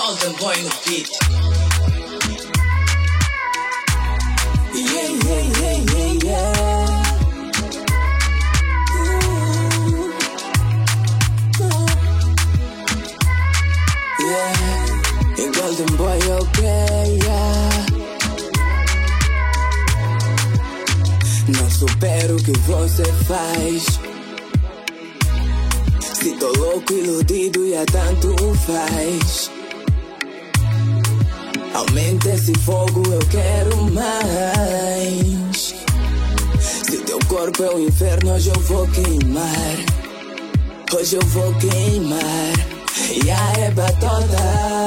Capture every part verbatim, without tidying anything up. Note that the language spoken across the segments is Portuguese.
Golden Boy no beat. Yeah, yeah, yeah, yeah, yeah. Ooh. Ooh. Yeah, em Golden Boy, ok, yeah. Não supero o que você faz. Se tô louco, iludido e a tanto faz. Aumenta esse fogo, eu quero mais. Se teu corpo é o inferno, hoje eu vou queimar. Hoje eu vou queimar. E a eba toda,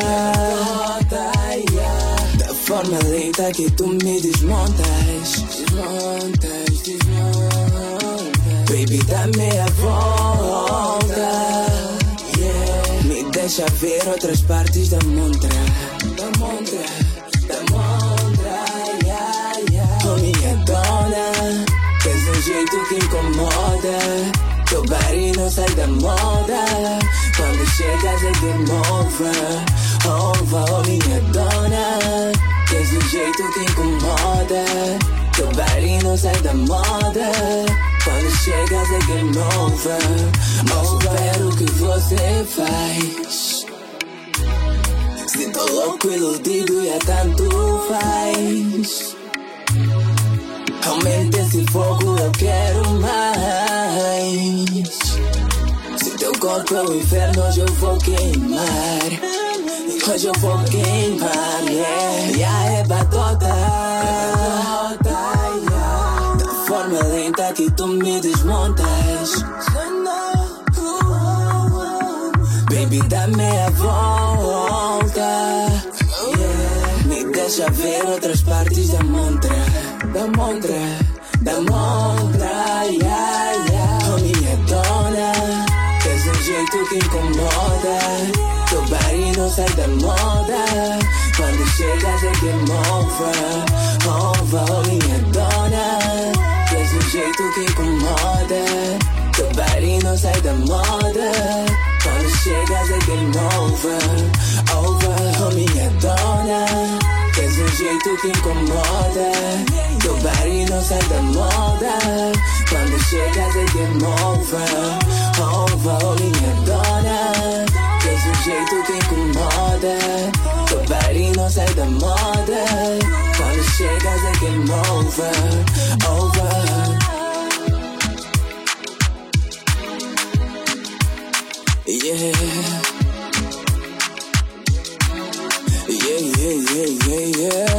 yeah. Da forma lenta que tu me desmontas. Desmontas, desmontas. Baby, dá-me a volta, yeah. Me deixa ver outras partes da montra. Da montra, da montra, yeah, yeah. Oh, minha dona, tens um jeito que incomoda. Teu body não sai da moda. Quando chegas é game over, over. Oh, minha dona, tens um jeito que incomoda. Teu body não sai da moda. Quando chegas é game over, não supero o que você faz. Se tô louco, iludido e a tanto faz. Aumenta esse fogo, eu quero mais. Se teu corpo é o inferno, hoje eu vou queimar. Hoje eu vou queimar, yeah. E a eba toda, yeah. Da forma lenta que tu me desmontas. Baby, dá-me a volta, yeah. Me deixa ver outras partes da montra. Da montra, da montra, yeah, yeah. Oh, minha dona, tens um jeito que incomoda. Teu body não sai da moda. Quando chegas é game over, over. Oh, minha dona, tens um jeito que incomoda. Teu body não sai da moda. Quando chegas é game over, over. Oh, minha dona, tens um jeito que incomoda. Teu body não sai da moda. Quando chegas é game over, over. Oh, minha dona, tens um jeito que incomoda. Teu body não sai da moda. Quando chegas é game over, over. Yeah. Yeah, yeah, yeah, yeah, yeah.